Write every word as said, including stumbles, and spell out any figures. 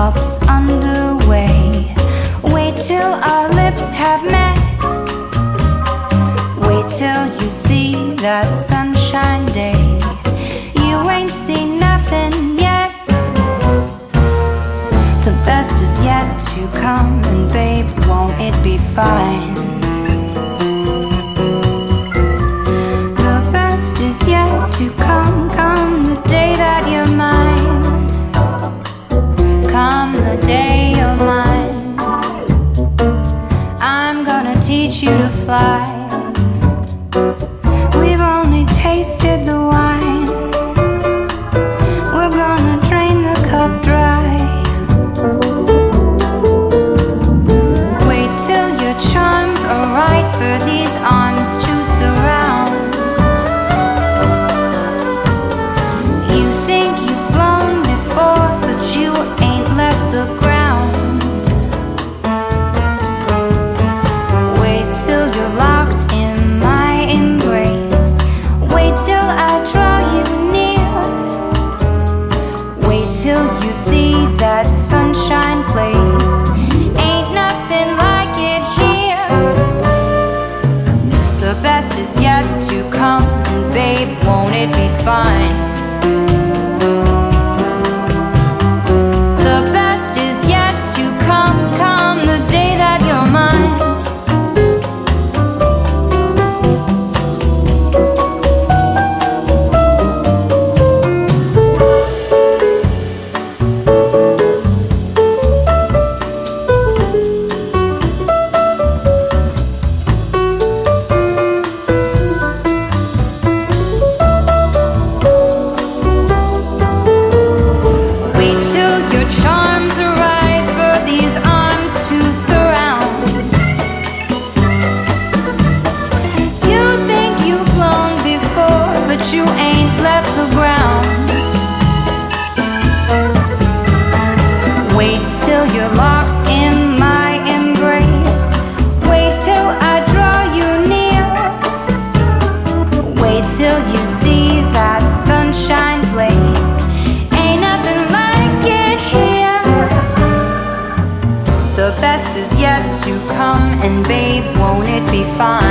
lollipop's underway. Wait till our lips have met. Wait till you see that sunshine day. You ain't seen nothing yet. The best is yet to come, and babe, won't it be fine? The best is yet to come, come the day that you're mine. Come the day you're mine. I'm gonna teach you to fly. We've only tasted the wine. We're gonna drain the cup dry. Wait till your charms are right for these arms to surround. You think you've flown before, but you ain't left the ground. Wait till you're locked in my embrace. Wait till I draw you near. Wait till you see that sunshine place. Ain't nothing like it here. The best is yet to come, and babe, won't it be fine? The best is yet to come, come the day that you're mine. Wait till your charms are right for these arms to surround. You think you've flown before, but you ain't left the ground. Wait till you're locked in my embrace. Wait till I draw you near. Wait till you see that sunshine place. Ain't nothing like it here. The best is yet to come, and babe, won't it be fine?